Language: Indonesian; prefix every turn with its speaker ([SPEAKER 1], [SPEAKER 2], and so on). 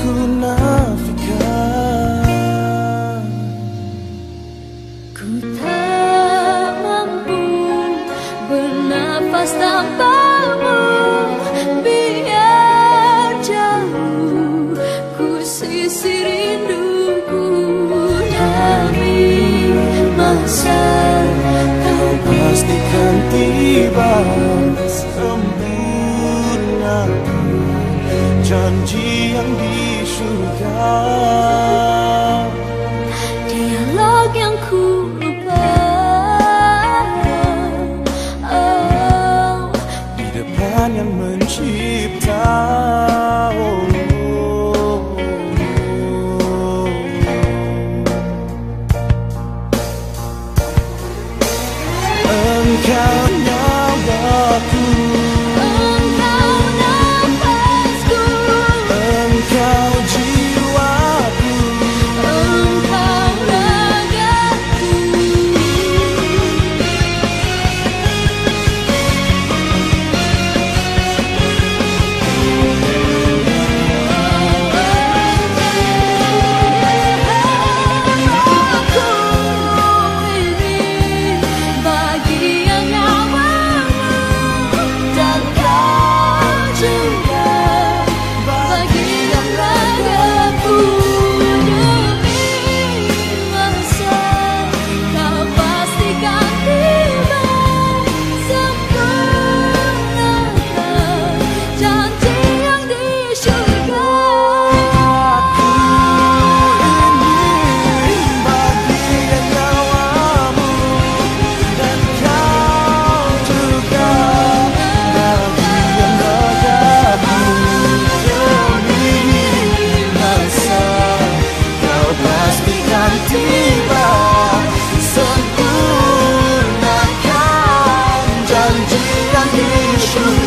[SPEAKER 1] ku nafikan.
[SPEAKER 2] Ku tak mampu bernafas tanpamu, biar jauh ku sisir rinduku demi masa kau
[SPEAKER 1] Pastikan tiba sempurna janji yang di surga.
[SPEAKER 2] dialog yang ku lupa,
[SPEAKER 1] Di depan yang mencipta. Engkau nyawaku,
[SPEAKER 2] engkau nafasku,
[SPEAKER 1] engkau jiwaku,
[SPEAKER 2] engkau ragaku. Aku ini bagian nyawamu, dan kau juga bagian ragaku. Demi masa kau pastikan tiba sempurnakan janji yang di surga.
[SPEAKER 1] bagian nyawamu, dan kau juga bagian ragaku. Demi masa kau pastikan tiba sempurnakan janji yang di surga.